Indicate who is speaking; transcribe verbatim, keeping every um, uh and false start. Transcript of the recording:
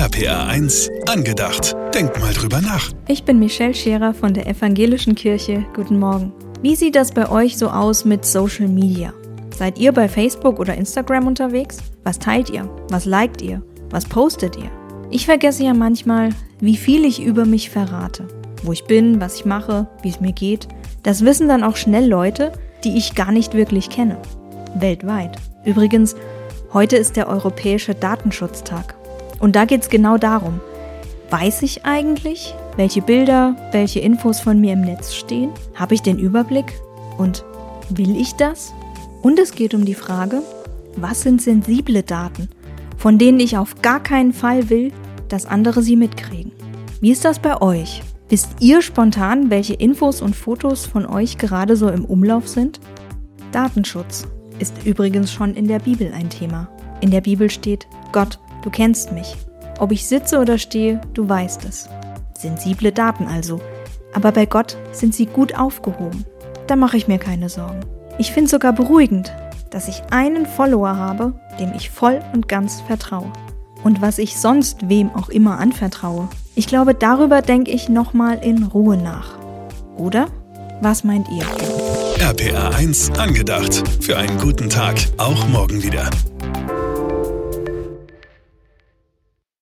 Speaker 1: R P R eins angedacht. Denk mal drüber nach.
Speaker 2: Ich bin Michelle Scherer von der Evangelischen Kirche. Guten Morgen. Wie sieht das bei euch so aus mit Social Media? Seid ihr bei Facebook oder Instagram unterwegs? Was teilt ihr? Was liked ihr? Was postet ihr? Ich vergesse ja manchmal, wie viel ich über mich verrate. Wo ich bin, was ich mache, wie es mir geht. Das wissen dann auch schnell Leute, die ich gar nicht wirklich kenne. Weltweit. Übrigens, heute ist der Europäische Datenschutztag. Und da geht es genau darum. Weiß ich eigentlich, welche Bilder, welche Infos von mir im Netz stehen? Habe ich den Überblick? Und will ich das? Und es geht um die Frage, was sind sensible Daten, von denen ich auf gar keinen Fall will, dass andere sie mitkriegen? Wie ist das bei euch? Wisst ihr spontan, welche Infos und Fotos von euch gerade so im Umlauf sind? Datenschutz ist übrigens schon in der Bibel ein Thema. In der Bibel steht: Gott, du kennst mich. Ob ich sitze oder stehe, du weißt es. Sensible Daten also. Aber bei Gott sind sie gut aufgehoben. Da mache ich mir keine Sorgen. Ich finde es sogar beruhigend, dass ich einen Follower habe, dem ich voll und ganz vertraue. Und was ich sonst wem auch immer anvertraue. Ich glaube, darüber denke ich nochmal in Ruhe nach. Oder? Was meint ihr?
Speaker 1: R P R eins angedacht. Für einen guten Tag. Auch morgen wieder.